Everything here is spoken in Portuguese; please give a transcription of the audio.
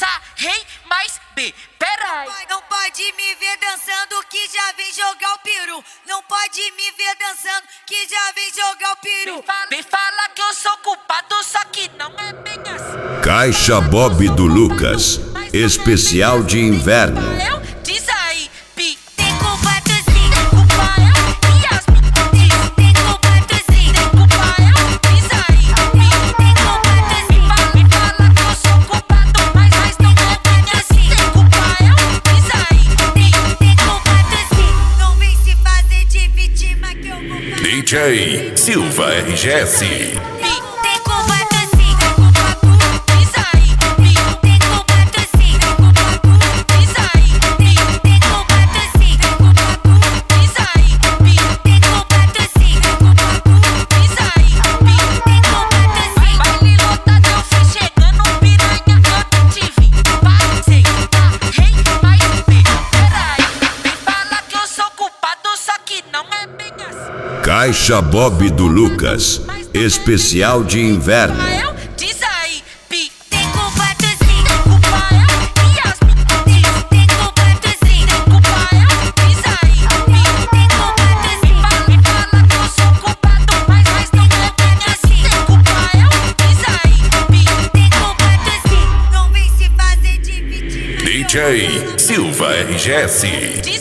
sarrei mais B. Peraí. Não pode me ver dançando que já vem jogar o peru. Não pode me ver dançando que já vem jogar o peru. Vem falar que eu sou culpado, só que não é bem assim. Caixa Bob do Lucas, especial de inverno. Diz aí, Pi. Tem culpa tu sim, Culpa eu e as meninas. tem culpa tu sim, Culpa eu, diz aí, Pi. tem culpa tu sim, Me fala que eu sou culpado, mas não é bem assim. Culpa eu, diz aí, Pi. tem culpa tu sim. Não vem se fazer de vítima que eu vou fazer. DJ Silva RGS. Tem culpa tu sim, Diz aí, Pi. tem culpa tu sim, Diz aí, Pi. tem culpa tu sim, Diz aí, Pi. tem culpa tu sim, Diz aí, Pi. tem culpa tu sim. Baile lotado, eu fui chegando, piranha, eu te vi. Passei, rei, mais B. Peraí, vem falar que eu sou culpado, só que não é bem assim. Caixa Bob do Lucas, especial de inverno. Diz aí, Pi. Tem culpa tu sim, Culpa eu e as meninas. tem culpa tu sim, Culpa eu, diz aí, Pi. tem culpa tu sim. Me fala que eu sou culpado, mas não é bem assim. Culpa eu, diz aí, Pi. Tem culpa tu sim. Não vem se fazer de vítima. DJ Silva RGS.